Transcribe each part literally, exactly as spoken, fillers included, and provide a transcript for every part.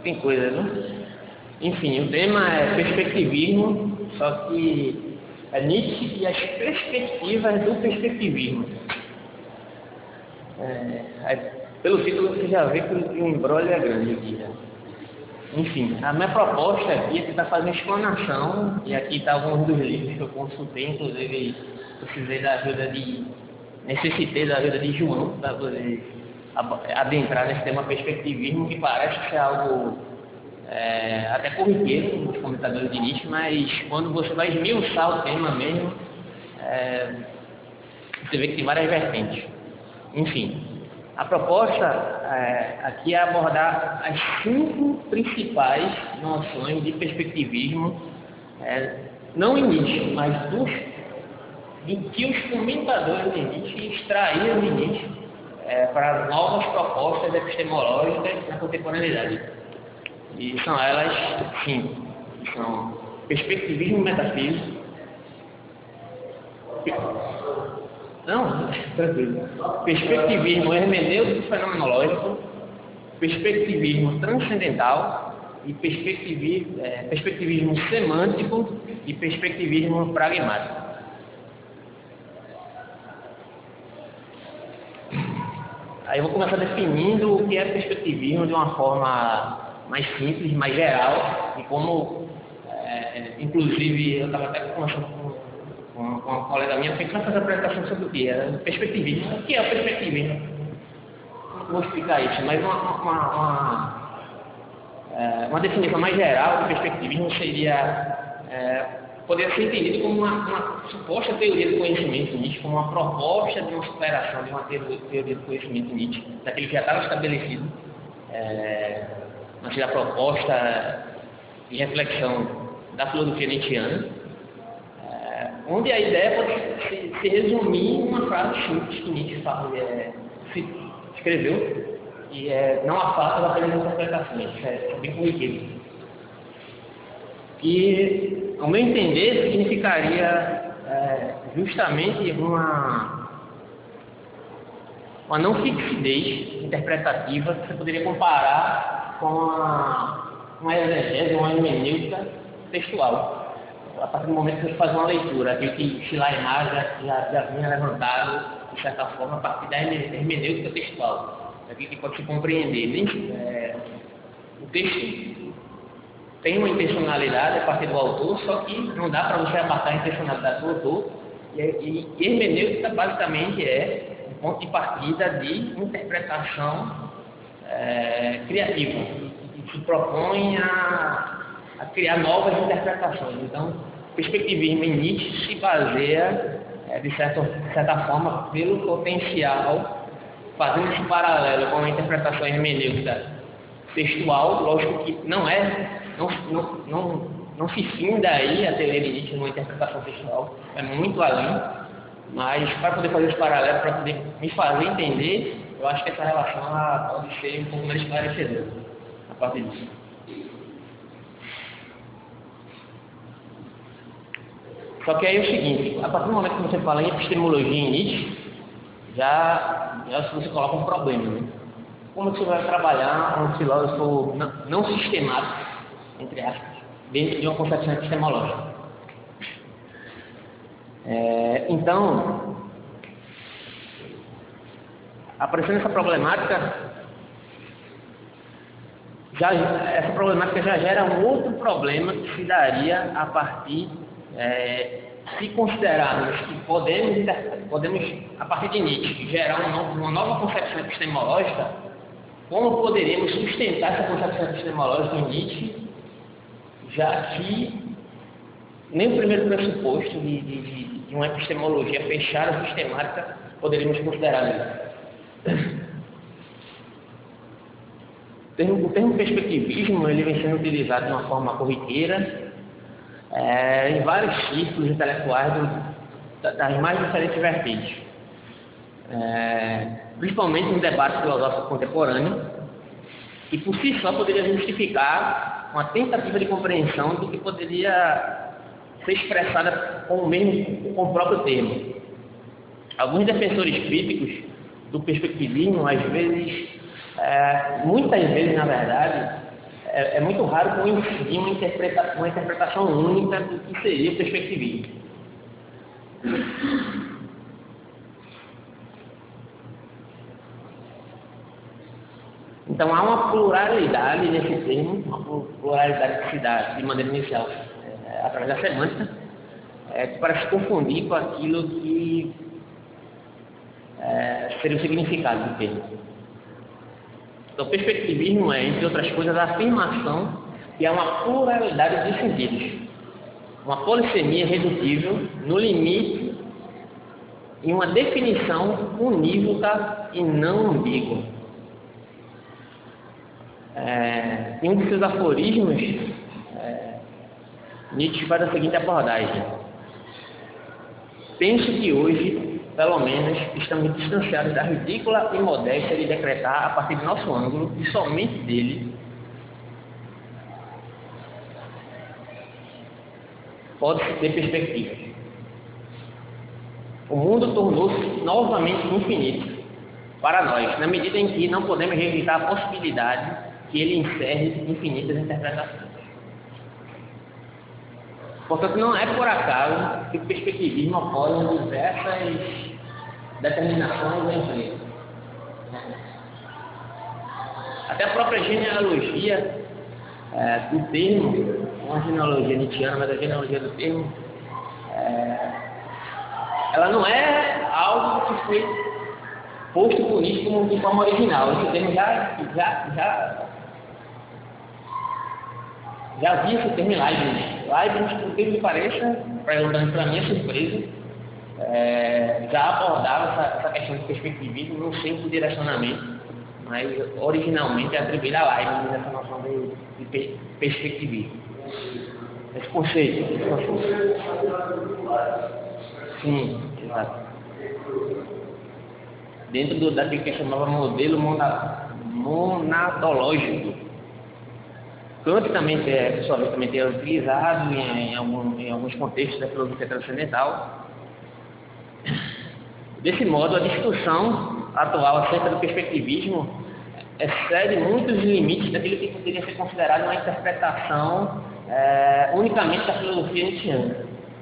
tem coisa, né? Enfim, o tema é perspectivismo, só que é Nietzsche e as perspectivas do perspectivismo. É, aí, pelo título você já vê que o embrolho é grande aqui, né? Enfim, a minha proposta aqui é tentar fazer uma explanação, e aqui está alguns dos livros que eu consultei, inclusive precisei da ajuda de, necessitei da ajuda de João para poder adentrar nesse tema perspectivismo, que parece ser algo é, até corriqueiro nos comentadores de Nietzsche, mas quando você vai esmiuçar o tema mesmo, é, você vê que tem várias vertentes. Enfim, a proposta é, aqui é abordar as cinco principais noções de perspectivismo, é, não em Nietzsche, mas dos, do que os comentadores de Nietzsche extraíram de Nietzsche é, para novas propostas epistemológicas na contemporaneidade. E são elas cinco, que são perspectivismo metafísico. Não, tranquilo. Perspectivismo hermenêutico fenomenológico, perspectivismo transcendental e perspectivismo, é, perspectivismo semântico e perspectivismo pragmático. Aí eu vou começar definindo o que é perspectivismo de uma forma mais simples, mais geral, e como, é, inclusive, eu estava até conversando com Uma, uma colega minha fez fazer a apresentação sobre o que era perspectivismo. O que é o perspectivismo? Não vou explicar isso, mas uma, uma, uma, é, uma definição mais geral de perspectivismo seria, é, poderia ser entendido como uma, uma suposta teoria do conhecimento Nietzsche, como uma proposta de uma superação de uma teoria do conhecimento Nietzsche, daquele que já estava estabelecido, é, a proposta de reflexão da filosofia nietzschiana, onde a ideia pode se, se resumir em uma frase simples que Nietzsche fala, é, se escreveu, e é, não há fatos apenas interpretações, isso é bem corriqueiro. Que, ao meu entender, significaria é, justamente uma, uma não fixidez interpretativa que você poderia comparar com uma, uma exegese, uma hermenêutica textual. A partir do momento que você faz uma leitura, aquilo que Schleiermacher já, já, já vinha levantado, de certa forma, a partir da hermenêutica textual, aquilo que pode se compreender. Nem, é, o texto tem uma intencionalidade a partir do autor, só que não dá para você abarcar a intencionalidade do autor, e, e, e hermenêutica basicamente é um ponto de partida de interpretação é, criativa, que se propõe a a criar novas interpretações. Então, o perspectivismo em Nietzsche se baseia, é, de, certa, de certa forma, pelo potencial, fazendo esse paralelo com a interpretação hermenêutica textual. Lógico que não é, não, não, não, não se finda aí a teoria de Nietzsche numa interpretação textual, é muito além, mas para poder fazer esse paralelo, para poder me fazer entender, eu acho que essa relação ela pode ser um pouco mais esclarecedora a partir disso. Só que aí é o seguinte, a partir do momento que você fala em epistemologia em Nietzsche, já, já você coloca um problema, né? Como você vai trabalhar um filósofo não, não sistemático, entre aspas, dentro de uma concepção epistemológica? É, então, aparecendo essa problemática, já, essa problemática já gera um outro problema que se daria a partir É, se considerarmos que podemos, podemos, a partir de Nietzsche, gerar uma nova, uma nova concepção epistemológica, como poderíamos sustentar essa concepção epistemológica em Nietzsche, já que nem o primeiro pressuposto de, de, de uma epistemologia fechada, sistemática, poderíamos considerar isso. O termo perspectivismo ele vem sendo utilizado de uma forma corriqueira, É, em vários círculos intelectuais do, das mais diferentes vertentes, é, principalmente no debate filosófico contemporâneo, que por si só poderia justificar uma tentativa de compreensão do que poderia ser expressada com o mesmo, com o próprio termo. Alguns defensores críticos do perspectivismo, às vezes, é, muitas vezes, na verdade, é, é muito raro coincidir uma, interpreta, uma interpretação única do que seria o perspectivismo. Então há uma pluralidade nesse termo, uma pluralidade que se dá de maneira inicial é, através da semântica, é, para se confundir com aquilo que é, seria o significado do termo. Então, perspectivismo é, entre outras coisas, a afirmação que há uma pluralidade de sentidos, uma polissemia redutível, no limite, em uma definição unívoca e não ambígua. É, em um de seus aforismos, é, Nietzsche faz a seguinte abordagem: penso que hoje, pelo menos, estamos distanciados da ridícula imodéstia de decretar, a partir do nosso ângulo, e somente dele, pode-se ter perspectiva. O mundo tornou-se novamente infinito para nós, na medida em que não podemos rejeitar a possibilidade que ele encerre infinitas interpretações. Portanto, não é por acaso que o perspectivismo ocorre em diversas determinações ou empregos. Até a própria genealogia é, do termo, uma genealogia nietzschiana, mas a genealogia do termo, é, ela não é algo que foi posto por Nietzsche como de forma original. Esse termo já, já, já, já havia esse termo em Leibniz. Leibniz, por que me pareça, para minha surpresa, é, já abordava essa, essa questão de perspectivismo num simples direcionamento, mas originalmente atribuída a Leibniz essa noção de, de perspectivismo. Esse conceito, esse conceito. Sim, exato. Dentro do, daquilo que chamava modelo mona, monadológico. Kant também é, pessoalmente, também é utilizado em, em, algum, em alguns contextos da filosofia transcendental. Desse modo, a discussão atual acerca do perspectivismo excede muitos limites daquilo que poderia ser considerado uma interpretação é, unicamente da filosofia nietzschiana.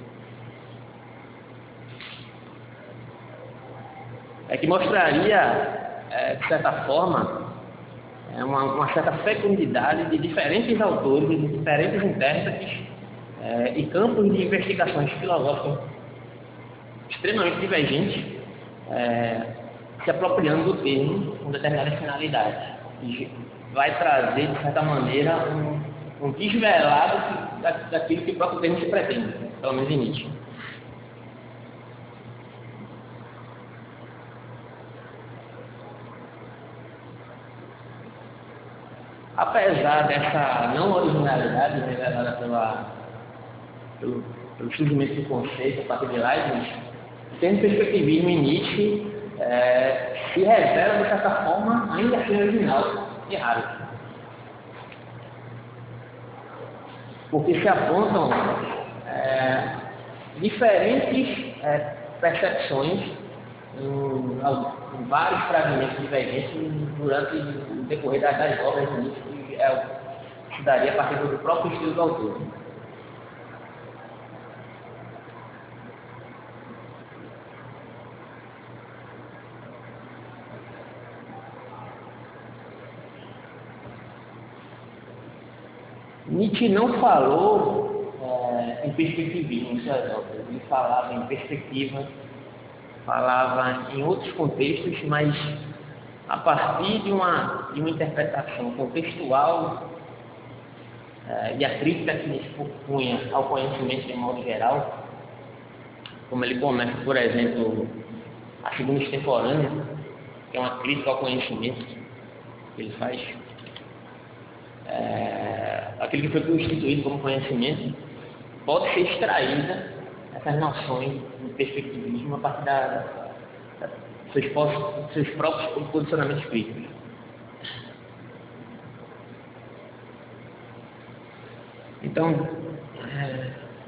É que mostraria, é, de certa forma, é uma, uma certa fecundidade de diferentes autores, de diferentes intérpretes é, e campos de investigações filosóficas extremamente divergentes, é, se apropriando do termo com determinadas finalidades. E vai trazer, de certa maneira, um, um desvelado da, daquilo que o próprio termo se pretende, pelo menos em Nietzsche. Apesar dessa não originalidade revelada pela, pelo, pelo surgimento do conceito a partir de Leibniz, o termo perspectivismo em Nietzsche é, se revela, de certa forma, ainda assim original e raro. Porque se apontam é, diferentes é, percepções em, em vários fragmentos divergentes durante o decorrer das, das obras de Nietzsche, que é, se daria a partir do próprio estilo do autor. Nietzsche não falou é, em perspectivismo em suas obras, ele falava em perspectiva, falava em outros contextos, mas a partir de uma, de uma interpretação contextual é, e a crítica que Nietzsche propunha ao conhecimento de modo geral, como ele começa, por exemplo, a Segunda Extemporânea, que é uma crítica ao conhecimento que ele faz. É, aquilo que foi constituído como conhecimento pode ser extraída essas noções de perspectivismo a partir da, da, dos seus, seus próprios posicionamentos críticos. Então, é,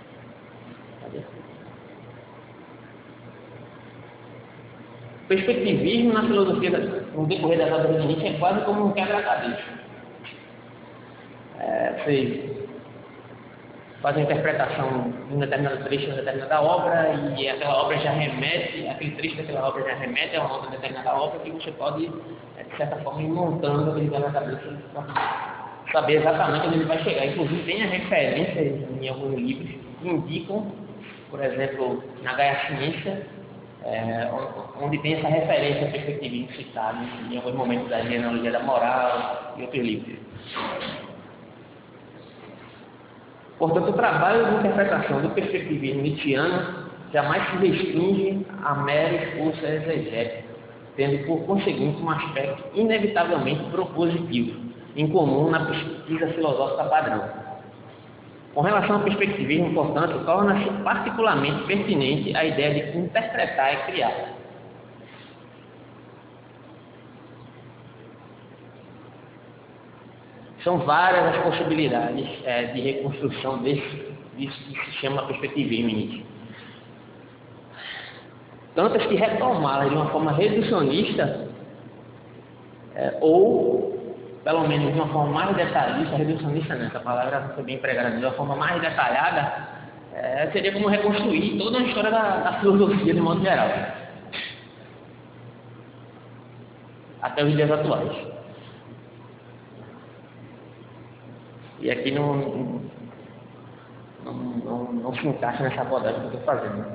perspectivismo na filosofia, no decorrer das obras de Nietzsche, é quase como um quebra-cabeça. você faz uma interpretação de um determinado trecho de uma determinada obra e aquela obra já remete, aquele trecho daquela obra já remete a uma outra determinada obra que você pode, de certa forma, ir montando aquele quebra-cabeça para saber exatamente onde ele vai chegar. Inclusive, tem as referências em alguns livros que indicam, por exemplo, na Gaia Ciência, é, onde tem essa referência perspectivismo citada em alguns momentos da genealogia da moral e outros livros. Portanto, o trabalho de interpretação do perspectivismo nietzschiano jamais se restringe a mero esforço exegético, tendo por conseguinte um aspecto inevitavelmente propositivo, incomum na pesquisa filosófica padrão. Com relação ao perspectivismo, portanto, torna-se particularmente pertinente a ideia de interpretar e criar. São várias as possibilidades é, de reconstrução desse, disso que se chama perspectivismo em Nietzsche. Tantas que retomá-las de uma forma reducionista é, ou pelo menos de uma forma mais detalhista, reducionista nessa palavra foi bem empregada, de uma forma mais detalhada, é, seria como reconstruir toda a história da, da filosofia de modo geral, até os dias atuais. E aqui não, não, não, não se encaixa nessa abordagem que eu estou fazendo.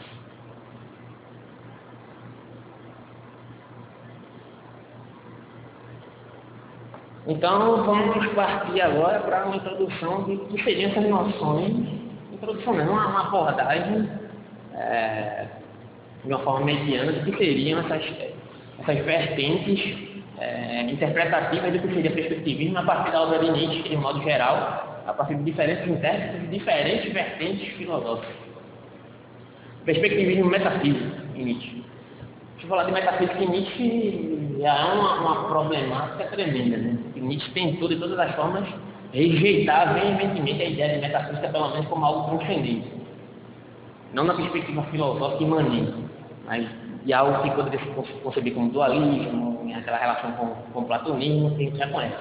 Então, vamos partir agora para uma introdução de que seriam essas noções, introdução não, uma, uma abordagem é, de uma forma mediana do que seriam essas, essas vertentes é, interpretativas do que seria perspectivismo a partir da obra de Nietzsche, de modo geral, a partir de diferentes intérpretes e diferentes vertentes filosóficas. Perspectivismo metafísico em Nietzsche. Deixa eu falar de metafísica em Nietzsche, já é uma, uma problemática tremenda, né? Porque Nietzsche tentou, de todas as formas, rejeitar veementemente a ideia de metafísica, pelo menos como algo transcendente. Não na perspectiva filosófica imanente, mas de algo que poderia se conceber como dualismo, aquela relação com, com o platonismo, que a gente já conhece.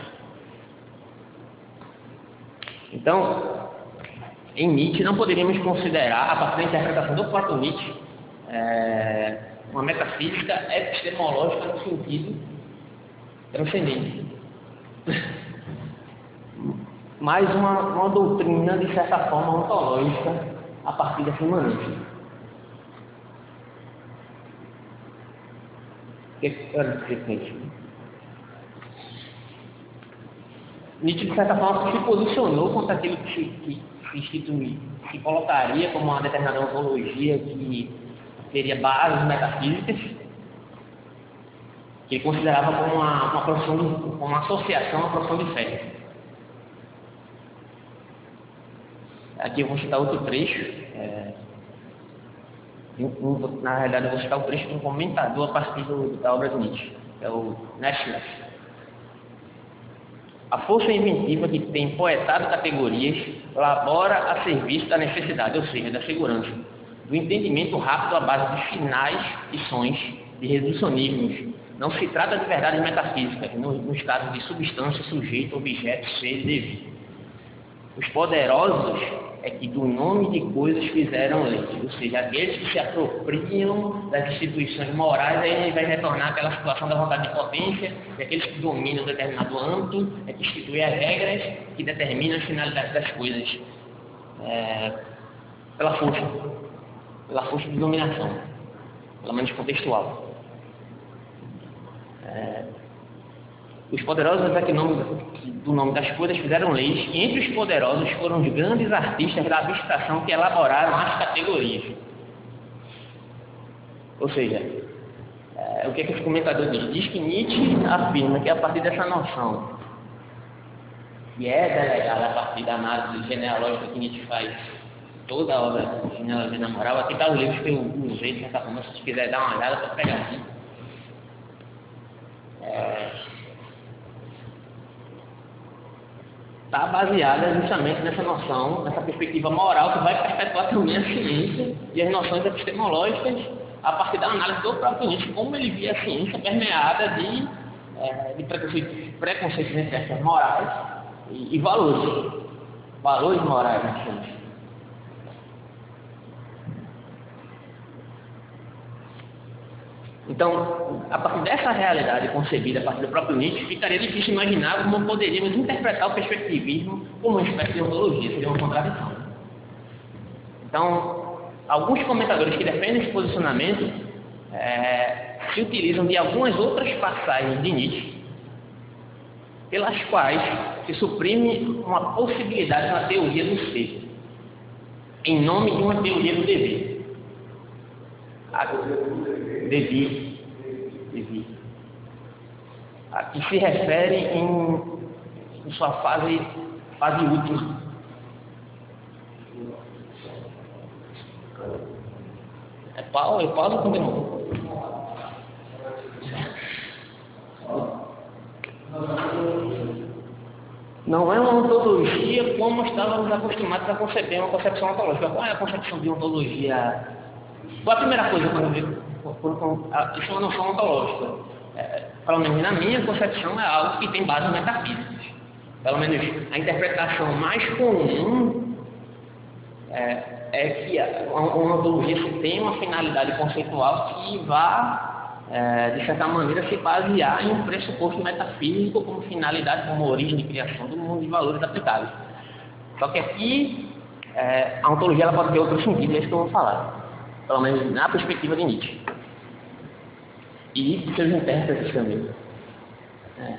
Então, em Nietzsche, não poderíamos considerar, a partir da interpretação do próprio Nietzsche, é, uma metafísica epistemológica no sentido transcendente. Mas uma, uma doutrina, de certa forma, ontológica a partir dessa imanência. O que eu quero dizer com isso? Nietzsche, de certa forma, se posicionou contra aquilo que se, que se institui, se colocaria como uma determinada ontologia que teria bases metafísicas, que ele considerava como uma, uma, profissão de, como uma associação à profissão de fé. Aqui eu vou citar outro trecho. É, um, na realidade, eu vou citar o trecho de um comentador a partir do, da obra de Nietzsche, é o Naschleff. A força inventiva que tem poetado categorias labora a serviço da necessidade, ou seja, da segurança, do entendimento rápido à base de finais e sons, de reducionismos. Não se trata de verdades metafísicas, no, no estado de substância, sujeito, objeto, ser e dever. Os poderosos é que do nome de coisas fizeram leis, ou seja, aqueles que se apropriam das instituições morais, aí a gente vai retornar àquela situação da vontade de potência, e aqueles que dominam um determinado âmbito, é que instituem as regras que determinam as finalidades das coisas, é, pela força, pela força de dominação, pelo menos contextual. É, os poderosos é que nome, do nome das coisas fizeram leis, e entre os poderosos foram os grandes artistas da abstração que elaboraram as categorias. Ou seja, é, o que, é que esse comentador diz? Diz que Nietzsche afirma que a partir dessa noção, que é delegada a partir da análise genealógica que Nietzsche faz, toda a obra de genealogia da moral, aqui está os livros que eu usei, de certa forma, se você quiser dar uma olhada, pode pegar aqui. É, está baseada justamente nessa noção, nessa perspectiva moral que vai perpetuar também a ciência e as noções epistemológicas a partir da análise do próprio Nietzsche, como ele via a ciência permeada de, é, de preconceitos, preconceitos entre morais e, e, e valores, valores morais, nós chamamos. Então, a partir dessa realidade concebida a partir do próprio Nietzsche, ficaria difícil imaginar como poderíamos interpretar o perspectivismo como uma espécie de ontologia, seria uma contradição. Então, alguns comentadores que defendem esse posicionamento é, se utilizam de algumas outras passagens de Nietzsche, pelas quais se suprime uma possibilidade na teoria do ser, em nome de uma teoria do dever. A, devir, devir. A que se refere em, em sua fase, fase última. É Paulo, é Paulo com de novo. Não é uma ontologia como estávamos acostumados a conceber uma concepção ontológica. Qual é a concepção de ontologia? Qual é a primeira coisa quando eu digo? Isso é uma noção ontológica. É, pelo menos na minha concepção é algo que tem base metafísicas. Pelo menos a interpretação mais comum é, é que uma, uma ontologia tem uma finalidade conceitual que vá É, de certa maneira, se basear em um pressuposto metafísico como finalidade, como origem de criação do mundo de valores aplicáveis. Só que aqui, é, a ontologia ela pode ter outro sentido, é isso que eu vou falar. Pelo menos na perspectiva de Nietzsche. E de seus intérpretes também. É.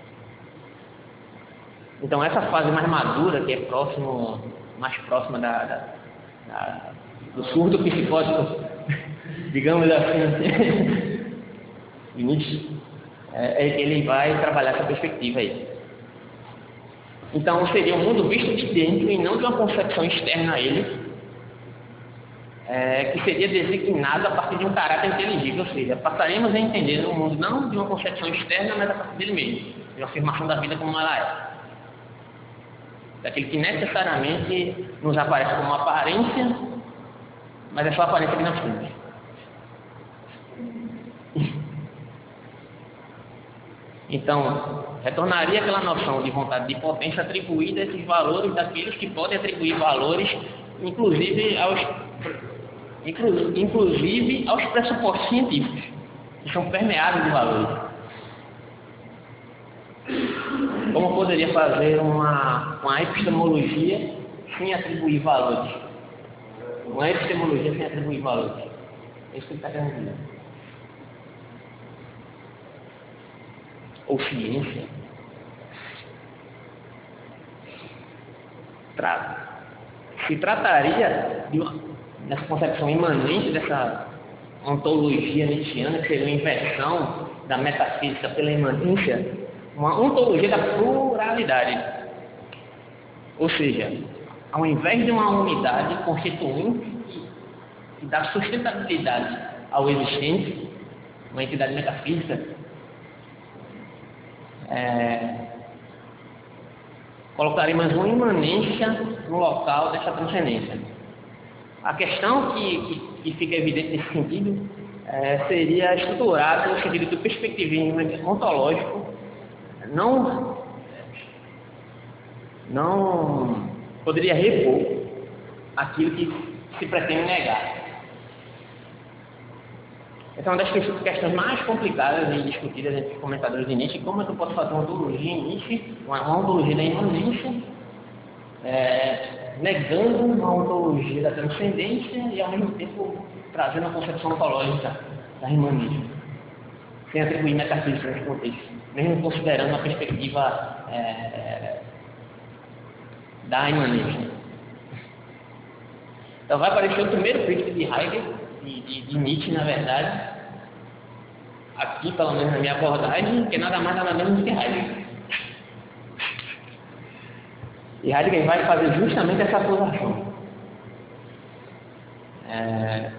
Então, essa fase mais madura, que é próximo, mais próxima da, da, da, do surdo psicótico, digamos assim, de Nietzsche, é, ele vai trabalhar essa perspectiva aí. Então, seria um mundo visto de dentro e não de uma concepção externa a ele, é, que seria designado a partir de um caráter inteligível, ou seja, passaremos a entender o mundo não de uma concepção externa, mas a partir dele mesmo, de uma afirmação da vida como ela é. Daquele que necessariamente nos aparece como uma aparência, mas é só a aparência que nós temos. Então, retornaria aquela noção de vontade de potência atribuída a esses valores daqueles que podem atribuir valores, inclusive aos, inclusive aos pressupostos científicos, que são permeáveis de valores. Como poderia fazer uma, uma epistemologia sem atribuir valores? Uma epistemologia sem atribuir valores. É isso que ele está querendo dizer. Ou ciência, se trataria de uma, dessa concepção imanente dessa ontologia nietzschiana, que seria uma inversão da metafísica pela imanência, uma ontologia da pluralidade. Ou seja, ao invés de uma unidade constituinte que dá sustentabilidade ao existente, uma entidade metafísica, É, colocaremos uma imanência no local dessa transcendência. A questão que, que, que fica evidente nesse sentido é, seria estruturada no sentido do perspectivismo ontológico, não, não poderia repor aquilo que se pretende negar. Essa é uma das questões mais complicadas e discutidas entre os comentadores de Nietzsche. Como é que eu posso fazer uma ontologia em Nietzsche, uma ontologia da imanência, é, negando uma ontologia da transcendência e, ao mesmo tempo, trazendo a concepção ontológica da imanência, sem atribuir metafísica nesse contexto, mesmo considerando a perspectiva é, da imanência. Então, vai aparecer o primeiro crítico de Heidegger, De, de, de Nietzsche, na verdade, aqui, pelo menos na minha abordagem, que é nada mais nada menos do que Heidegger. E Heidegger vai fazer justamente essa acusação. É,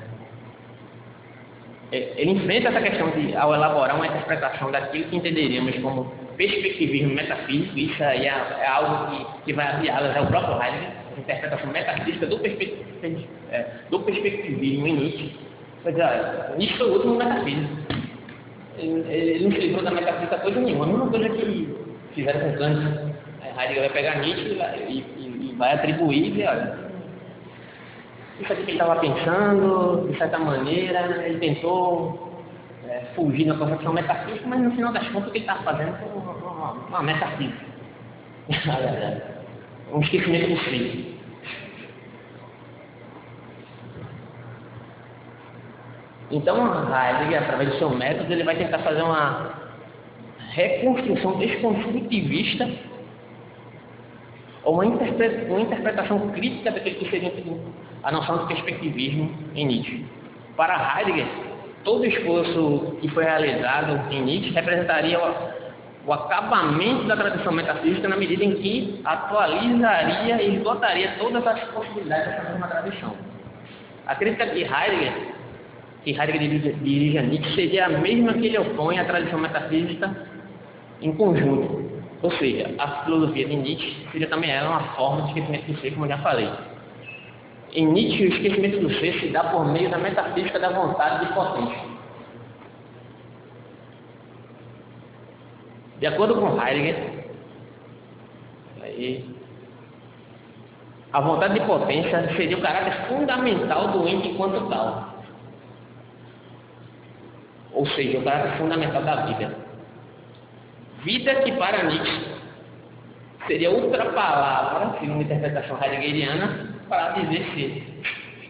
ele enfrenta essa questão de, ao elaborar uma interpretação daquilo que entenderíamos como perspectivismo metafísico, isso aí é, é algo que, que vai aviá-las ao próprio Heidegger, a interpretação metafísica do, perspe, é, do perspectivismo em Nietzsche. Quer dizer, Nietzsche foi o último metafísico. Ele, ele não se livrou da metafísica coisa nenhuma, a mesma coisa que fizeram com Kant, Heidegger vai pegar Nietzsche e, vai- e- e- e vai atribuir e dizer, olha, isso aqui que ele estava pensando, de certa maneira, ele tentou é, fugir da concepção metafísica, mas no final das contas o que ele estava fazendo foi uma, uma, uma metafísica. Na verdade, um esquecimento do ser. Então, Heidegger, através do seu método, ele vai tentar fazer uma reconstrução desconstrutivista ou uma, interpre- uma interpretação crítica daquele que seria a noção de perspectivismo em Nietzsche. Para Heidegger, todo o esforço que foi realizado em Nietzsche representaria o, o acabamento da tradição metafísica na medida em que atualizaria e esgotaria todas as possibilidades dessa mesma tradição. A crítica de Heidegger, que Heidegger dirige, dirige a Nietzsche, seria a mesma que ele opõe à tradição metafísica em conjunto. Ou seja, a filosofia de Nietzsche seria também ela uma forma de esquecimento do ser, como eu já falei. Em Nietzsche, o esquecimento do ser se dá por meio da metafísica da vontade de potência. De acordo com Heidegger, aí, a vontade de potência seria o caráter fundamental do ente enquanto tal. Ou seja, o caráter fundamental da vida. Vida que para Nietzsche seria outra palavra, segundo a interpretação heideggeriana, para dizer ser.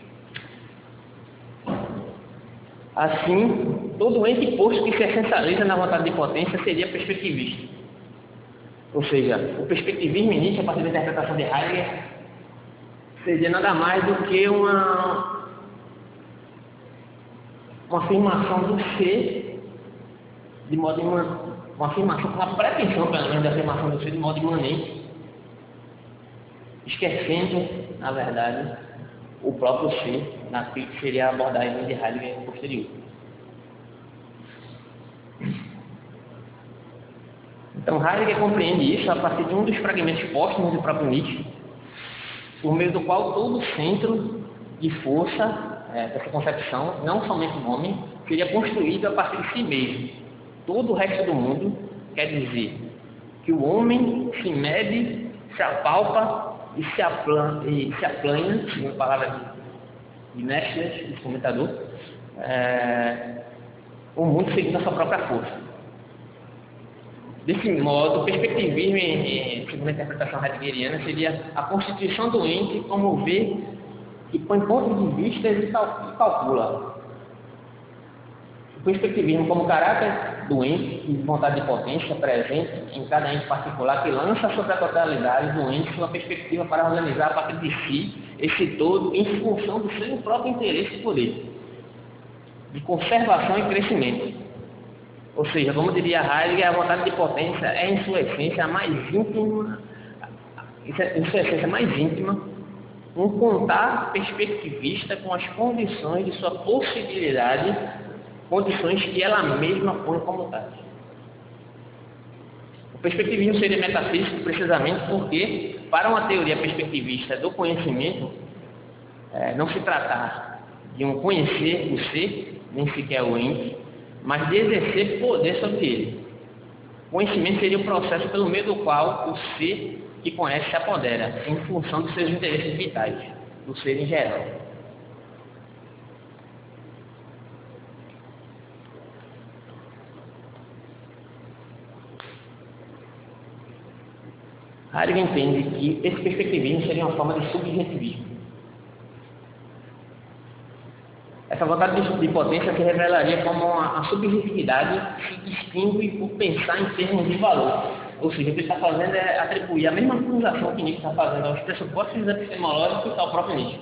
Assim, todo ente posto que se essencializa na vontade de potência seria perspectivista. Ou seja, o perspectivismo em Nietzsche, a partir da interpretação de Heidegger, seria nada mais do que uma, uma afirmação do ser de modo imanente, uma afirmação, uma pretensão, pelo menos, da afirmação do ser de modo imanente, esquecendo, na verdade, o próprio ser, naquilo que seria a abordagem de Heidegger posterior. Então, Heidegger compreende isso a partir de um dos fragmentos póstumos do próprio Nietzsche, por meio do qual todo o centro de força é, dessa concepção, não somente o homem, seria construído a partir de si mesmo. Todo o resto do mundo quer dizer que o homem se mede, se apalpa e se, aplan, e se aplanha, uma palavra de, de Nestlé, esse comentador, é, o mundo seguindo a sua própria força. Desse modo, o perspectivismo, segundo a interpretação heideggeriana, seria a constituição do ente como vê e põe pontos de vista e calcula. O perspectivismo como caráter do ente e vontade de potência presente em cada ente particular que lança sobre a totalidade do ente sua perspectiva para organizar a partir de si esse todo em função do seu próprio interesse e poder, de conservação e crescimento. Ou seja, como diria Heidegger, a vontade de potência é em sua essência a mais íntima, em sua essência mais íntima, um contar perspectivista com as condições de sua possibilidade, condições que ela mesma põe como tais. O perspectivismo seria metafísico precisamente porque, para uma teoria perspectivista do conhecimento, é, não se tratar de um conhecer o ser, nem sequer o ente, mas de exercer poder sobre ele. O conhecimento seria o processo pelo meio do qual o ser que conhece se apodera, em função dos seus interesses vitais, do ser em geral. Heidegger entende que esse perspectivismo seria uma forma de subjetivismo. Essa vontade de potência se revelaria como uma, a subjetividade que se distingue por pensar em termos de valor. Ou seja, o que ele está fazendo é atribuir a mesma acusação que Nietzsche está fazendo aos pressupostos epistemológicos ao próprio Nietzsche.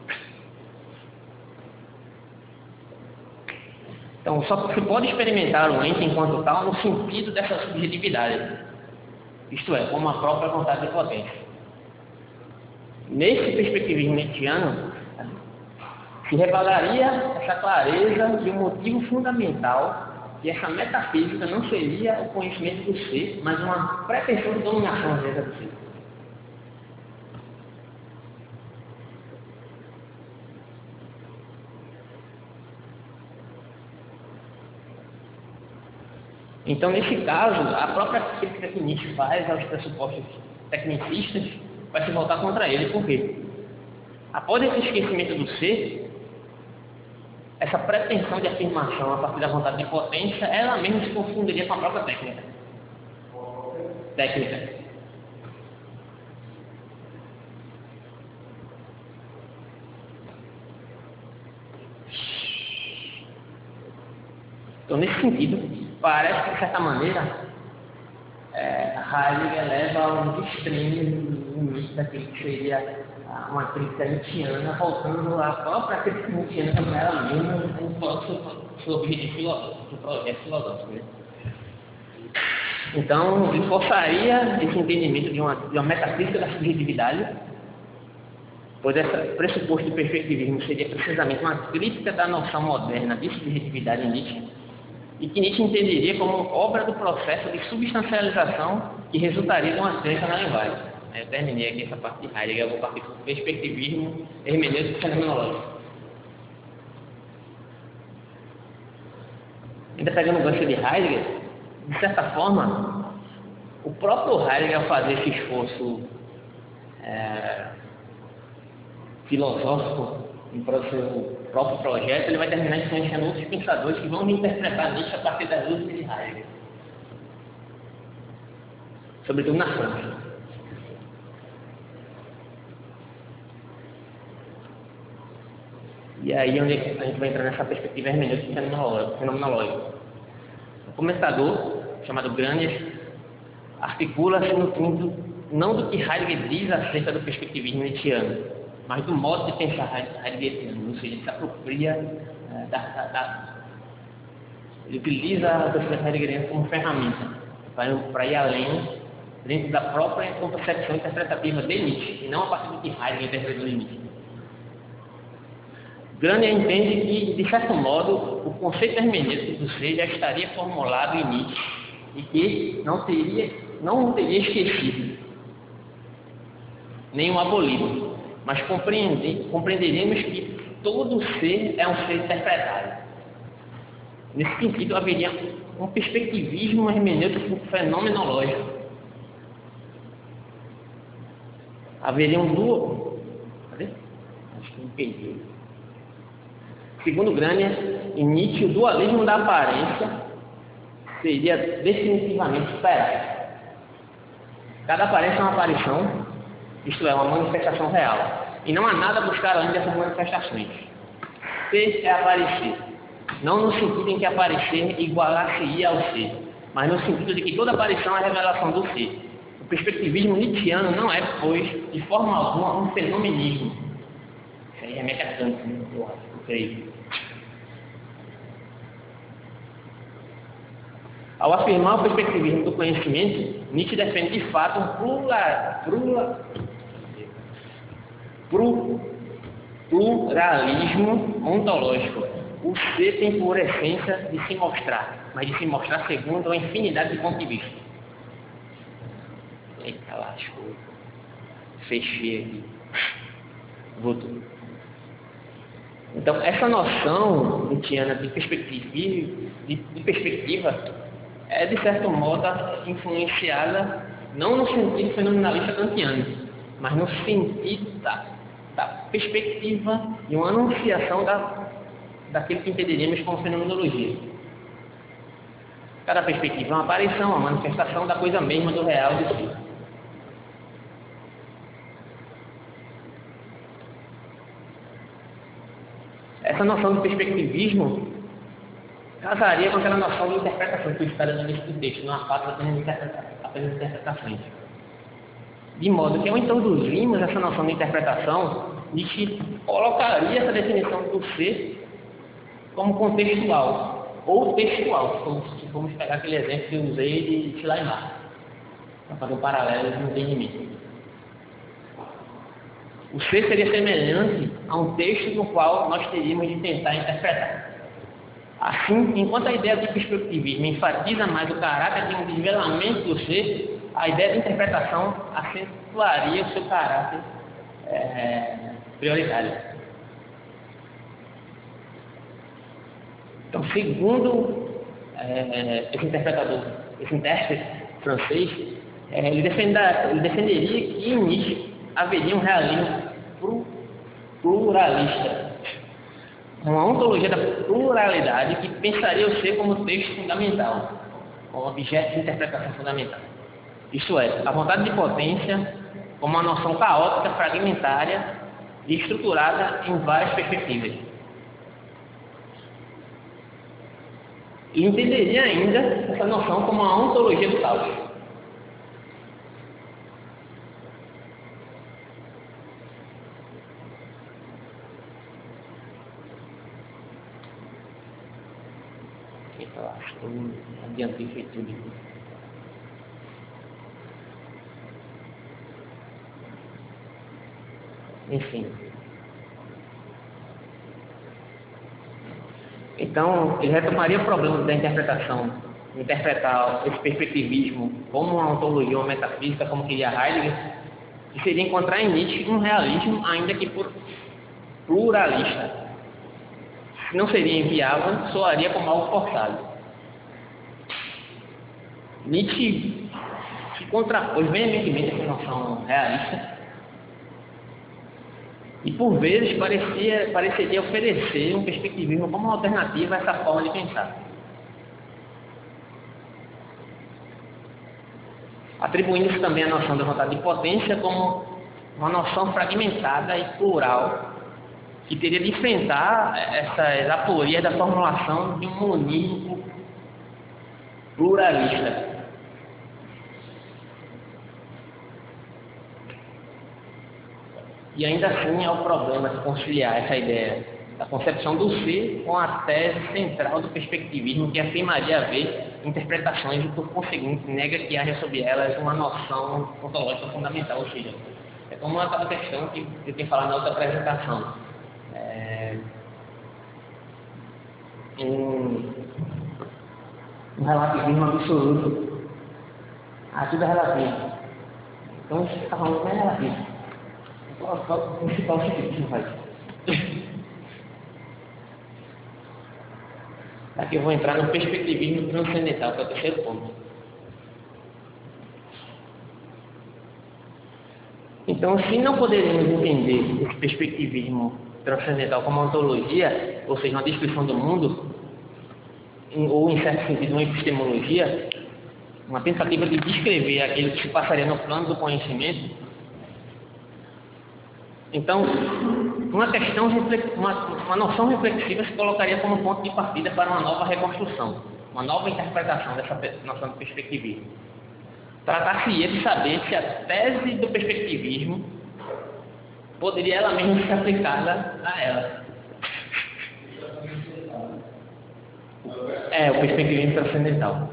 Então, só se pode experimentar o ente enquanto tal no sentido dessa subjetividade. Isto é, como a própria vontade de potência. Nesse perspectivismo nietzschiano, se revelaria essa clareza de um motivo fundamental que essa metafísica não seria o conhecimento do ser, mas uma pretensão de dominação às vezes do ser. Então, nesse caso, a própria crítica que Nietzsche faz aos pressupostos tecnicistas vai se voltar contra ele. Por quê? Após esse esquecimento do ser, essa pretensão de afirmação a partir da vontade de potência, ela mesma se confundiria com a própria técnica. Técnica. Então, nesse sentido, parece que, de certa maneira, é, Heidegger leva a um extremo no limite daquilo que seria uma crítica nietzschiana, voltando à própria crítica nietzschiana para ela mesma, em todo o seu objetivo filosófico, seu projeto filosófico. Né? Então, ele forçaria esse entendimento de uma, de uma metafísica da subjetividade, pois esse pressuposto do perspectivismo seria precisamente uma crítica da noção moderna de subjetividade em Nietzsche, e que Nietzsche entenderia como obra do processo de substancialização que resultaria de uma crença na linguagem. Eu terminei aqui essa parte de Heidegger, eu vou partir para o perspectivismo hermenêutico fenomenológico. Ainda pegando o gancho de Heidegger, de certa forma, o próprio Heidegger, ao fazer esse esforço é, filosófico em prol do seu próprio projeto, ele vai terminar influenciando outros pensadores que vão reinterpretar Nietzsche a partir das luzes de Heidegger. Sobretudo na França. E aí onde a gente vai entrar nessa perspectiva hermenêutica fenomenológica. O comentador, chamado Granier, articula-se no fundo não do que Heidegger diz acerca do perspectivismo nietzschiano, mas do modo de pensar heideggeriano, ou seja, ele se apropria é, da, da, da... Ele utiliza a perspectiva heideggeriana como ferramenta para ir além dentro da própria concepção interpretativa de Nietzsche, e não a partir do que Heidegger interpretou de Nietzsche. Granier entende que, de certo modo, o conceito hermenêutico do ser já estaria formulado em Nietzsche e que não teria, não teria esquecido, nem o abolido, mas compreenderíamos que todo ser é um ser interpretado. Nesse sentido, haveria um perspectivismo hermenêutico fenomenológico. Haveria um duo... Cadê? Acho que me perdi. Segundo Granier, em Nietzsche, o dualismo da aparência seria definitivamente superado. Cada aparência é uma aparição, isto é, uma manifestação real. E não há nada a buscar além dessas manifestações. Ser é aparecer. Não no sentido em que aparecer igualar-se-ia ao ser, mas no sentido de que toda aparição é a revelação do ser. O perspectivismo nietzschiano não é, pois, de forma alguma, um fenomenismo. Isso aí é mecânico, né? Eu acho, eu creio. Ao afirmar o perspectivismo do conhecimento, Nietzsche defende de fato um plura, plura, plura, pluralismo ontológico. O ser tem por essência de se mostrar, mas de se mostrar segundo uma infinidade de pontos de vista. Eita, lascou. Fechei aqui. Voltou. Então, essa noção nietzschiana de perspectiva, de, de perspectiva é, de certo modo, influenciada não no sentido fenomenalista kantiano, mas no sentido da, da perspectiva e uma anunciação da, daquilo que entenderíamos como fenomenologia. Cada perspectiva é uma aparição, uma manifestação da coisa mesma do real de si. Essa noção de perspectivismo casaria com aquela noção de interpretação que eu espero no início do texto, não há fato apenas interpretações. De modo que, ao introduzirmos essa noção de interpretação, Nietzsche colocaria essa definição do ser como contextual, ou textual, se formos pegar aquele exemplo que eu usei de Schleiermacher, para fazer um paralelo de entendimento. O ser seria semelhante a um texto no qual nós teríamos de tentar interpretar. Assim, enquanto a ideia do perspectivismo enfatiza mais o caráter de um desvelamento do ser, a ideia de interpretação acentuaria o seu caráter é, prioritário. Então, segundo é, esse interpretador, esse intérprete francês, É, ele, defenda, ele defenderia que em Nietzsche haveria um realismo pluralista, uma ontologia da pluralidade que pensaria o ser como texto fundamental, como objeto de interpretação fundamental. Isto é, a vontade de potência como uma noção caótica, fragmentária e estruturada em várias perspectivas. E entenderia ainda essa noção como uma ontologia do caos. Eu acho que eu adiantei feito tudo. Enfim. Então, ele retomaria o problema da interpretação, interpretar esse perspectivismo como uma ontologia, uma metafísica, como queria Heidegger, e seria encontrar em Nietzsche um realismo, ainda que pluralista. Se não seria inviável, soaria como algo forçado. Nietzsche se contrapôs veementemente a essa noção realista, e por vezes parecia, pareceria oferecer um perspectivismo como uma alternativa a essa forma de pensar. Atribuindo-se também a noção da vontade de potência como uma noção fragmentada e plural, que teria de enfrentar essas aporias da formulação de um monismo pluralista. E ainda assim é o problema de conciliar essa ideia da concepção do ser com a tese central do perspectivismo, que afirmaria haver interpretações e, por conseguinte, nega que haja sobre elas uma noção ontológica fundamental. Ou seja, é como aquela questão que eu tinha falado na outra apresentação. É, um, um relativismo absoluto. Ah, tudo é relativo. Então, isso que está falando não é relativo. O principal seguinte, não faz. Aqui eu vou entrar no perspectivismo transcendental, que é o terceiro ponto. Então, se não poderíamos entender esse perspectivismo transcendental como uma ontologia, ou seja, uma descrição do mundo, ou em certo sentido uma epistemologia, uma tentativa de descrever aquilo que se passaria no plano do conhecimento, então, uma questão, uma, uma noção reflexiva se colocaria como ponto de partida para uma nova reconstrução, uma nova interpretação dessa noção de perspectivismo. Tratar-se-ia de saber se a tese do perspectivismo poderia ela mesma ser aplicada a ela. É, o perspectivismo transcendental.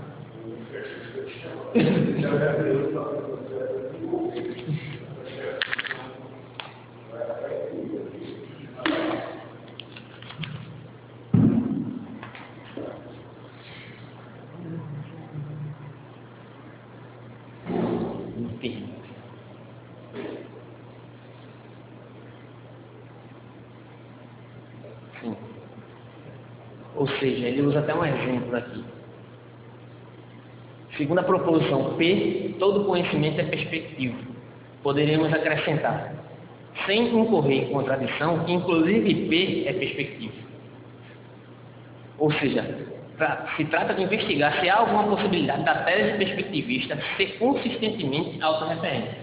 Ou seja, ele usa até um exemplo aqui. Segundo a proposição P, todo conhecimento é perspectivo. Poderíamos acrescentar, sem incorrer em contradição, que inclusive P é perspectivo. Ou seja, se trata de investigar se há alguma possibilidade da tese perspectivista ser consistentemente autorreferente.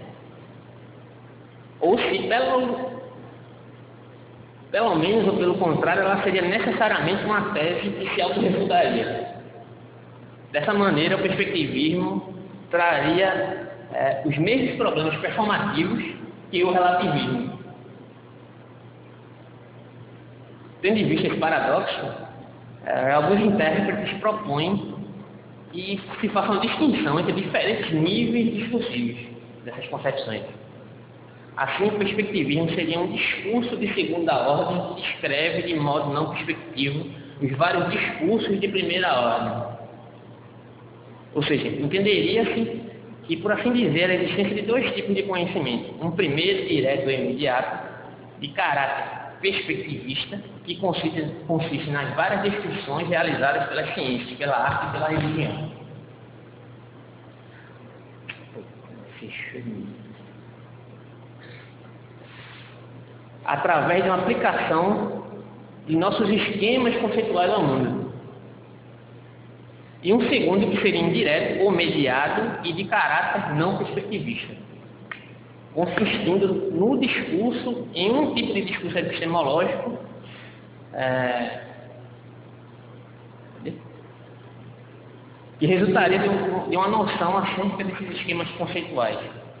Ou se, pelo, pelo menos ou pelo contrário, ela seria necessariamente uma tese que se autorrefutaria. Dessa maneira, o perspectivismo traria é, os mesmos problemas performativos que o relativismo. Tendo em vista esse paradoxo, é, alguns intérpretes propõem que se faça uma distinção entre diferentes níveis discursivos dessas concepções. Assim, o perspectivismo seria um discurso de segunda ordem que descreve de modo não perspectivo os vários discursos de primeira ordem. Ou seja, entenderia-se que, por assim dizer, a existência de dois tipos de conhecimento. Um primeiro, direto e imediato, de caráter perspectivista, que consiste, consiste nas várias descrições realizadas pelas ciências, pela arte e pela religião. Fechou. Através de uma aplicação de nossos esquemas conceituais ao mundo. E um segundo que seria indireto ou mediado e de caráter não perspectivista, consistindo no discurso, em um tipo de discurso epistemológico, é, que resultaria de, um, de uma noção acerca desses esquemas conceituais.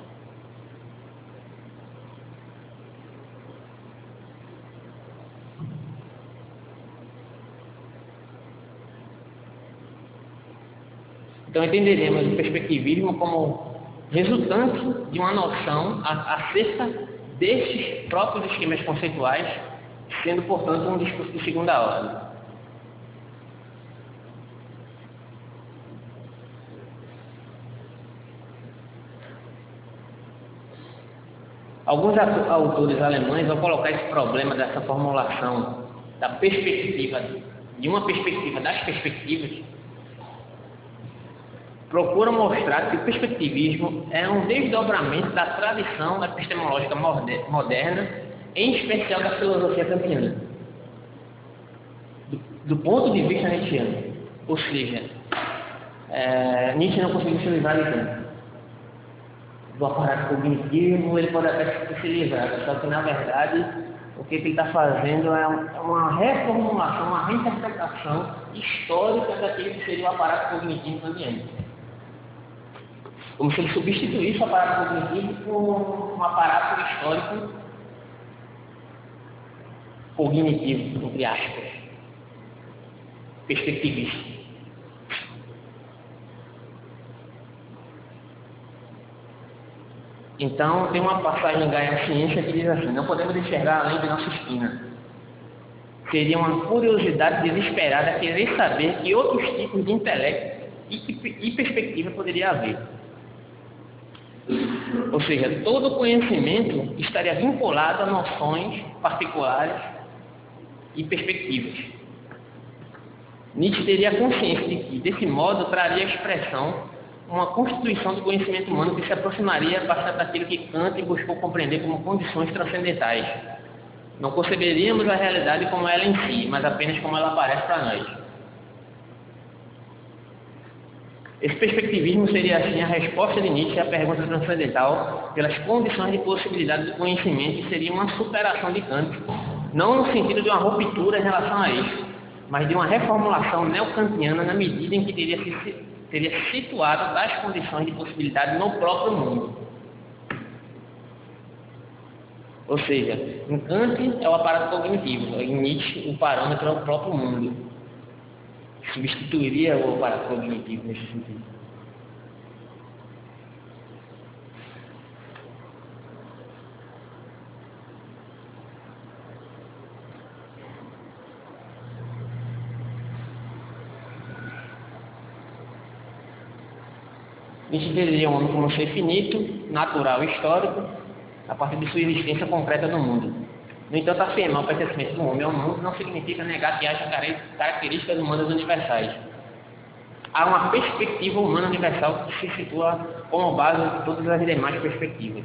Então entenderemos o perspectivismo como resultante de uma noção acerca desses próprios esquemas conceituais, sendo, portanto, um discurso de segunda ordem. Alguns autores alemães, ao colocar esse problema dessa formulação da perspectiva, de uma perspectiva das perspectivas, procuram mostrar que o perspectivismo é um desdobramento da tradição epistemológica moderna, em especial da filosofia kantiana, do, do ponto de vista nietzscheano. Ou seja, é, Nietzsche não conseguiu se livrar de Kant. Do aparato cognitivo, ele pode até se livrar, só que na verdade o que ele está fazendo é uma reformulação, uma reinterpretação histórica daquele que seria o aparato cognitivo kantiano. Como se ele substituísse o aparato cognitivo por um aparato histórico cognitivo, entre aspas, perspectivista. Então, tem uma passagem em Gaia Ciência que diz assim: não podemos enxergar além de nossa esquina. Seria uma curiosidade desesperada querer saber que outros tipos de intelecto e perspectiva poderia haver. Ou seja, todo conhecimento estaria vinculado a noções particulares e perspectivas. Nietzsche teria consciência de que, desse modo, traria a expressão uma constituição do conhecimento humano que se aproximaria bastante daquilo que Kant buscou compreender como condições transcendentais. Não conceberíamos a realidade como ela em si, mas apenas como ela aparece para nós. Esse perspectivismo seria, assim, a resposta de Nietzsche à pergunta transcendental pelas condições de possibilidade do conhecimento, e seria uma superação de Kant, não no sentido de uma ruptura em relação a isso, mas de uma reformulação neocantiana na medida em que teria se, teria situado tais condições de possibilidade no próprio mundo. Ou seja, em Kant é o aparato cognitivo, em Nietzsche o parâmetro é o próprio mundo. Substituiria o aparato cognitivo nesse sentido. Nietzsche entenderia o homem como um ser finito, natural e histórico, a partir de sua existência concreta no mundo. No entanto, afirmar o pertencimento do homem ao mundo não significa negar que haja características humanas universais. Há uma perspectiva humana universal que se situa como base de todas as demais perspectivas.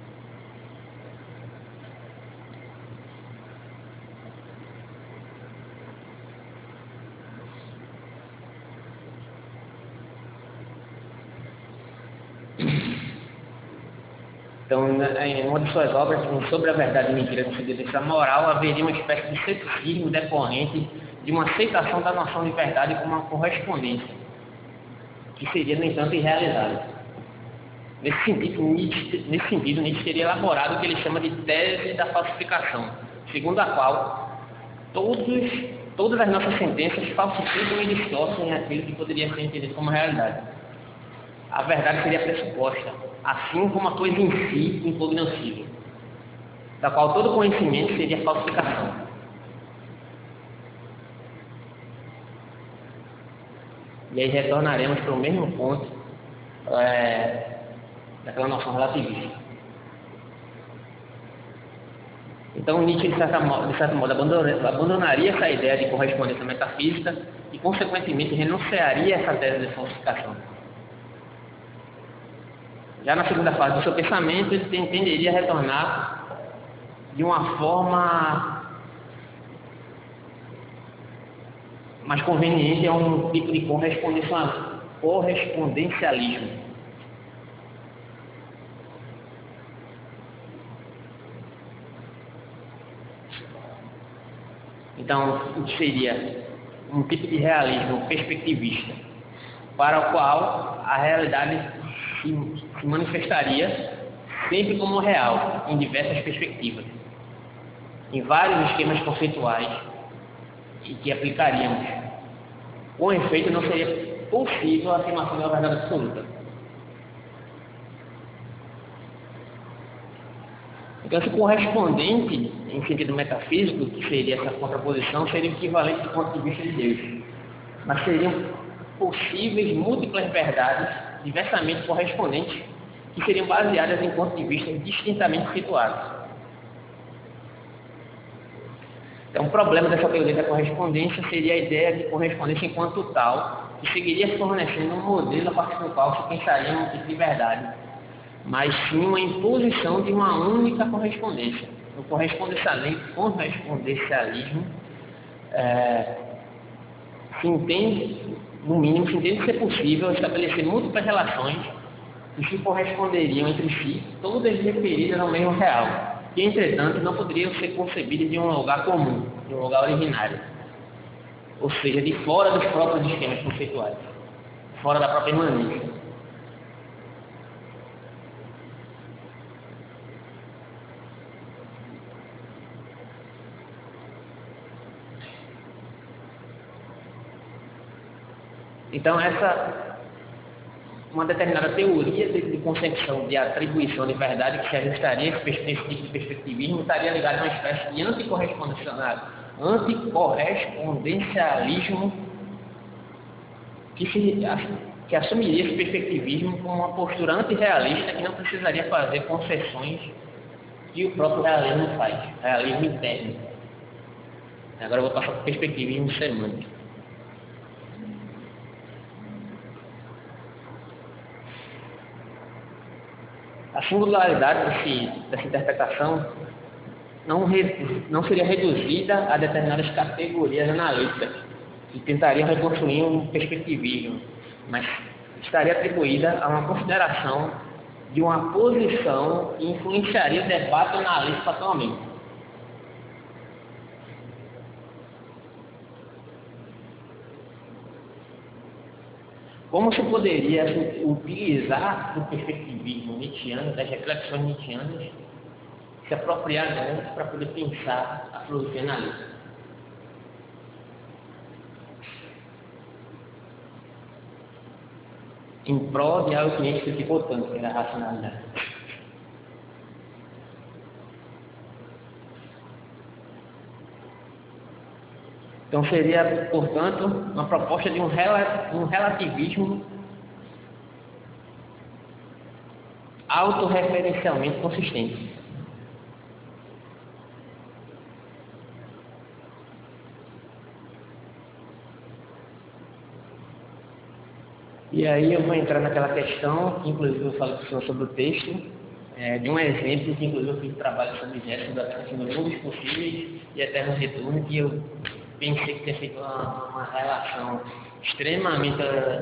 Então, em uma de suas obras, sobre a verdade e mentira no sentido dessa moral, haveria uma espécie de ceticismo decorrente de uma aceitação da noção de verdade como uma correspondência, que seria, no entanto, irrealizável. Nesse sentido, Nietzsche, nesse sentido, Nietzsche teria elaborado o que ele chama de tese da falsificação, segundo a qual todos, todas as nossas sentenças falsificam e distorcem aquilo que poderia ser entendido como realidade. A verdade seria pressuposta, assim como a coisa em si incognoscível, da qual todo conhecimento seria falsificação. E aí retornaremos para o mesmo ponto é, daquela noção relativista. Então Nietzsche, de certo modo, de certo modo abandonaria essa ideia de correspondência metafísica e, consequentemente, renunciaria a essa tese de falsificação. Já na segunda fase do seu pensamento, ele tenderia a retornar de uma forma mais conveniente a um tipo de correspondencialismo. Então, o que seria um tipo de realismo perspectivista, para o qual a realidade se, se manifestaria sempre como real, em diversas perspectivas, em vários esquemas conceituais e que aplicaríamos. Com efeito, não seria possível a afirmação da verdade absoluta. Então, esse correspondente, em sentido metafísico, que seria essa contraposição, seria o equivalente do ponto de vista de Deus. Mas seriam possíveis múltiplas verdades diversamente correspondentes, que seriam baseadas em pontos de vista distintamente situados. Então, o problema dessa teoria da correspondência seria a ideia de correspondência enquanto tal, que seguiria fornecendo um modelo a partir do qual se pensaria em um tipo de verdade, mas sim uma imposição de uma única correspondência. O correspondencialismo é, se entende, no mínimo, se entende ser possível estabelecer múltiplas relações que se corresponderiam entre si, todas referidas ao mesmo real, que, entretanto, não poderiam ser concebidas de um lugar comum, de um lugar originário, ou seja, de fora dos próprios esquemas conceituais, fora da própria imanência. Então, essa uma determinada teoria de, de concepção de atribuição de verdade que se ajustaria a esse tipo de perspectivismo estaria ligada a uma espécie de anticorrespondencialismo que, se, que assumiria esse perspectivismo como uma postura antirrealista que não precisaria fazer concessões que o próprio realismo faz, realismo interno. Agora eu vou passar para o perspectivismo semântico. A singularidade desse, dessa interpretação não, re, não seria reduzida a determinadas categorias analíticas que tentariam reconstruir um perspectivismo, mas estaria atribuída a uma consideração de uma posição que influenciaria o debate analítico atualmente. Como se poderia utilizar o perspectivismo nietzschiano, das reflexões nietzschianas, se apropriar delas para poder pensar a filosofia analítica? Em prol de algo que nem criticou tanto, que era a racionalidade. Então seria, portanto, uma proposta de um, rela, um relativismo autorreferencialmente consistente. E aí eu vou entrar naquela questão, que inclusive eu falo sobre o texto, é, de um exemplo que inclusive eu fiz trabalho sobre isso, sobre a questão dos mundos possíveis e eterno retorno, que eu pensei que tinha feito uma, uma relação extremamente,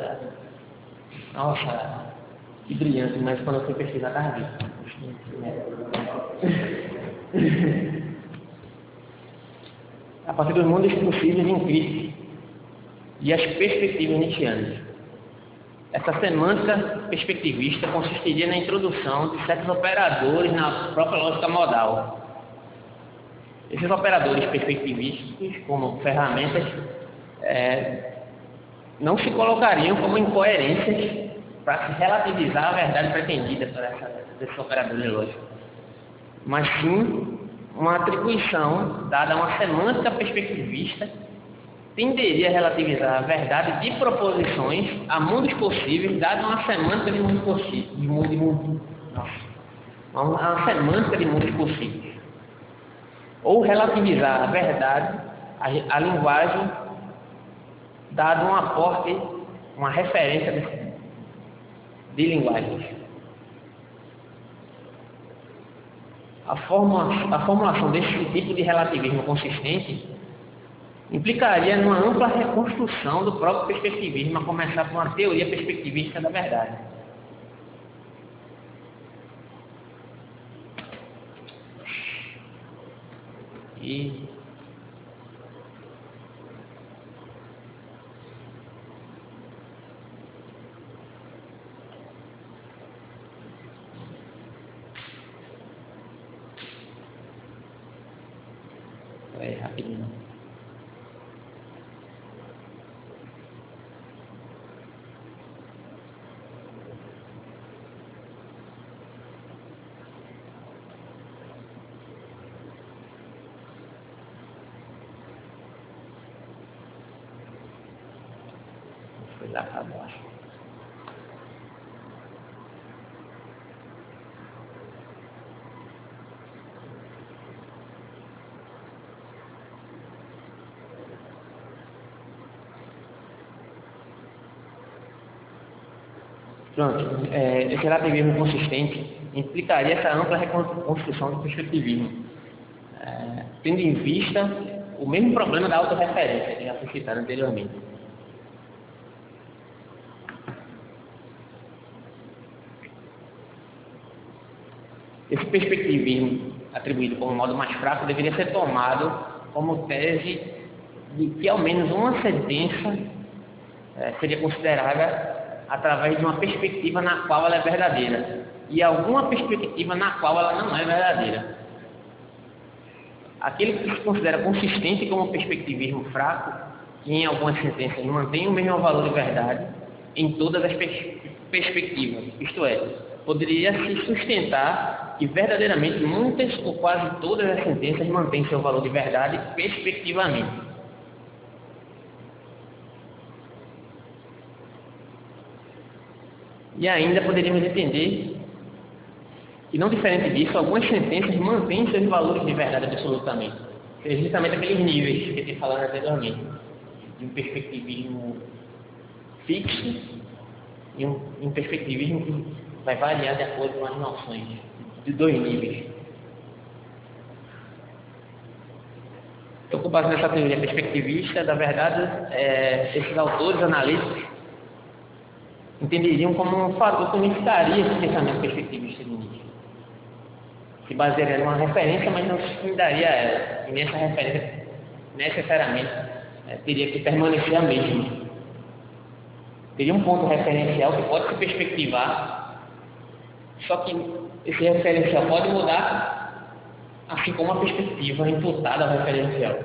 nossa, que brilhante, mas quando eu fui pesquisar, estava vendo. A partir dos mundos possíveis em crise e as perspectivas nietzschianas. Essa semântica perspectivista consistiria na introdução de certos operadores na própria lógica modal. Esses operadores perspectivísticos, como ferramentas, é, não se colocariam como incoerências para se relativizar a verdade pretendida por essa, desses operadores lógicos, mas sim uma atribuição dada a uma semântica perspectivista tenderia a relativizar a verdade de proposições a mundos possíveis, dada uma semântica de mundos possíveis, de mundo, de mundo, nossa, uma, uma semântica de mundos possíveis. Ou relativizar a verdade, a, a linguagem, dado um aporte, uma referência de, de linguagens. A, forma, a formulação desse tipo de relativismo consistente implicaria numa ampla reconstrução do próprio perspectivismo, a começar por uma teoria perspectivista da verdade. E é rapidinho. Foi lá para baixo. Pronto, é, esse relativismo consistente implicaria essa ampla reconstrução do perspectivismo, é, tendo em vista o mesmo problema da autorreferência que já foi citado anteriormente. Esse perspectivismo atribuído como modo mais fraco deveria ser tomado como tese de que ao menos uma sentença é, seria considerada através de uma perspectiva na qual ela é verdadeira e alguma perspectiva na qual ela não é verdadeira. Aquele que se considera consistente como perspectivismo fraco, que em algumas sentenças mantém o mesmo valor de verdade em todas as pers perspectivas, isto é, poderia se sustentar que verdadeiramente muitas ou quase todas as sentenças mantêm seu valor de verdade perspectivamente. E ainda poderíamos entender que, não diferente disso, algumas sentenças mantêm seus valores de verdade absolutamente. É justamente aqueles níveis que eu tinha falado anteriormente, de um perspectivismo fixo e um, um perspectivismo que vai variar de acordo com as noções, de dois níveis. Então, com base nessa teoria perspectivista, da verdade, é, esses autores analíticos entenderiam como um fator que unificaria esse pensamento perspectivista de Nietzsche. Se basearia numa referência, mas não se fundaria ela. E nessa referência, necessariamente, é, teria que permanecer a mesma. Teria um ponto referencial que pode se perspectivar, só que esse referencial pode mudar, assim como a perspectiva imputada ao referencial.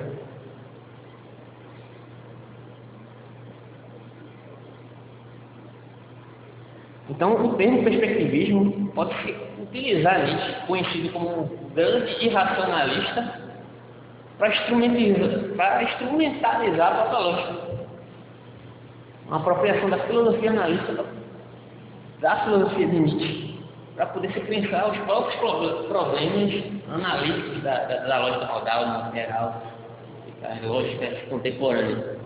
Então, o termo perspectivismo pode se utilizar Nietzsche, conhecido como um grande irracionalista, para instrumentalizar, para instrumentalizar a patológica. Uma apropriação da filosofia analista, da, da filosofia de Nietzsche, para poder se pensar os próprios problemas analíticos da, da, da lógica modal, material, das lógicas contemporâneas.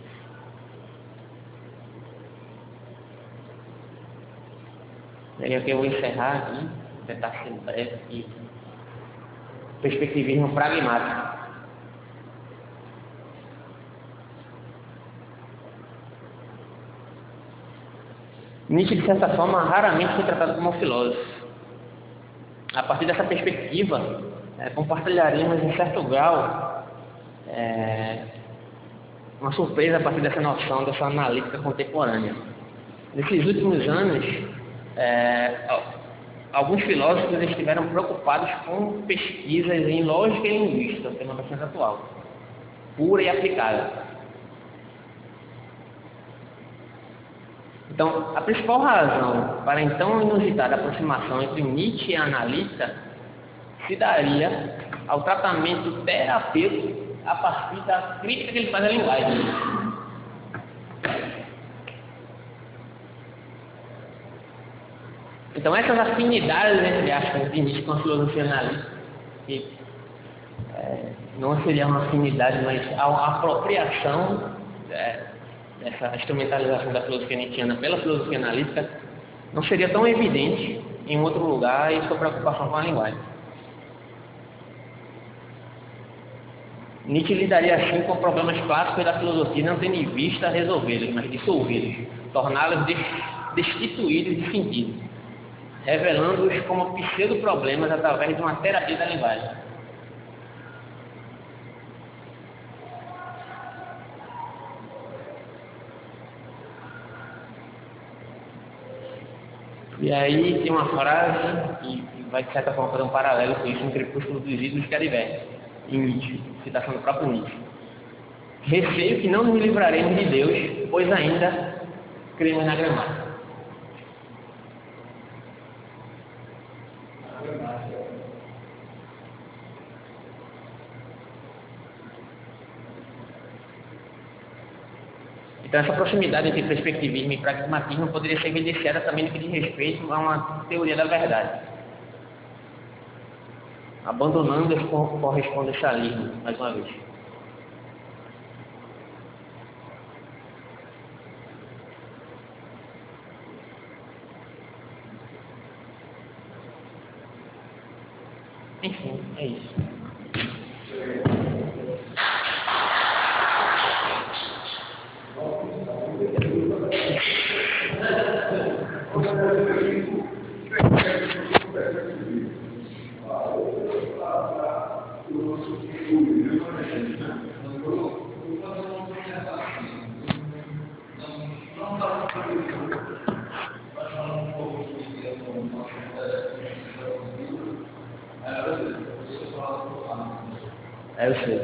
E aqui eu vou encerrar aqui, tentar ser breve aqui. Perspectivismo pragmático. Nietzsche, de certa forma, raramente foi tratado como um filósofo. A partir dessa perspectiva, é, compartilharíamos em certo grau é, uma surpresa a partir dessa noção, dessa analítica contemporânea. Nesses últimos anos, É, alguns filósofos estiveram preocupados com pesquisas em lógica e linguística, o tema bastante atual, pura e aplicada. Então, a principal razão para a então inusitada aproximação entre Nietzsche e a analista se daria ao tratamento terapêutico a partir da crítica que ele faz à linguagem. Então, essas afinidades, entre aspas, de Nietzsche com a filosofia analítica, que é, não seria uma afinidade, mas a apropriação é, dessa instrumentalização da filosofia nietzschiana pela filosofia analítica, não seria tão evidente em outro lugar e sua preocupação com a linguagem. Nietzsche lidaria assim com problemas clássicos da filosofia, não tendo em vista resolvê-los, mas dissolvê-los, torná-los destituídos de sentido, revelando-os como pseudo-problemas através de uma terapia da linguagem. E aí tem uma frase que vai, de certa forma, fazer um paralelo com isso no Crepúsculo dos Ídolos que adverte, em Nietzsche, citação do próprio Nietzsche. Receio que não nos livraremos de Deus, pois ainda cremos na gramática. Então, essa proximidade entre perspectivismo e pragmatismo poderia ser evidenciada também no que diz respeito a uma teoria da verdade, abandonando esse correspondencialismo, mais uma vez. Enfim, é isso. É, eu sei.